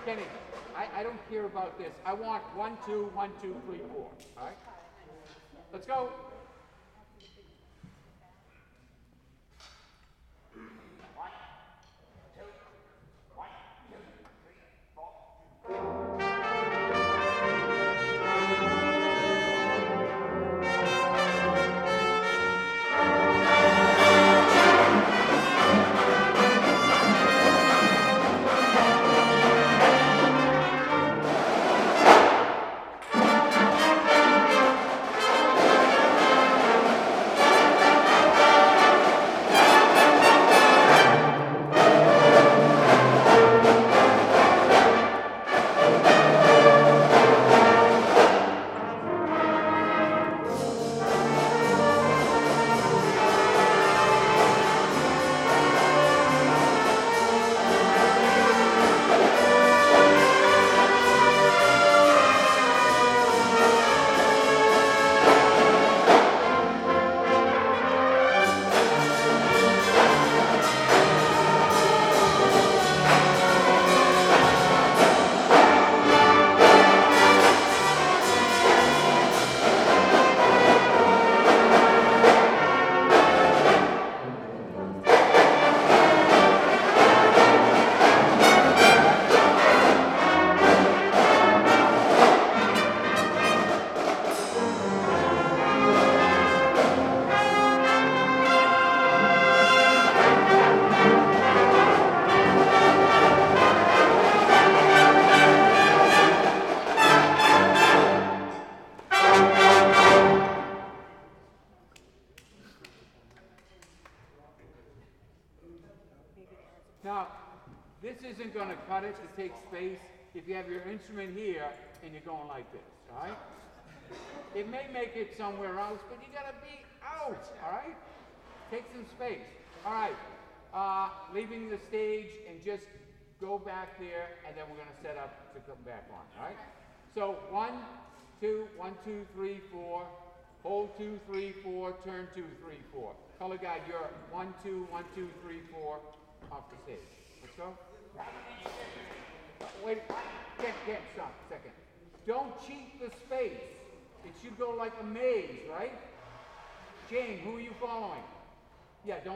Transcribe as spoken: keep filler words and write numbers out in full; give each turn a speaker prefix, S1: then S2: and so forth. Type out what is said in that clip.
S1: Kenny, I, I don't care about this. I want one, two, one, two, three, four. All right? Let's go. Now, this isn't going to cut it to take space if you have your instrument here and you're going like this, all right? It may make it somewhere else, but you got to be out, all right? Take some space. All right, uh, leaving the stage and just go back there, and then we're going to set up to come back on, all right? So one, two, one, two, three, four. Hold two, three, four. Turn two, three, four. Color guide, you're one, two, one, two, three, four. Off the stage. Let's go. Wait, can't, can't stop a second. Don't cheat the space. It should go like a maze, right? Jane, who are you following? Yeah, don't.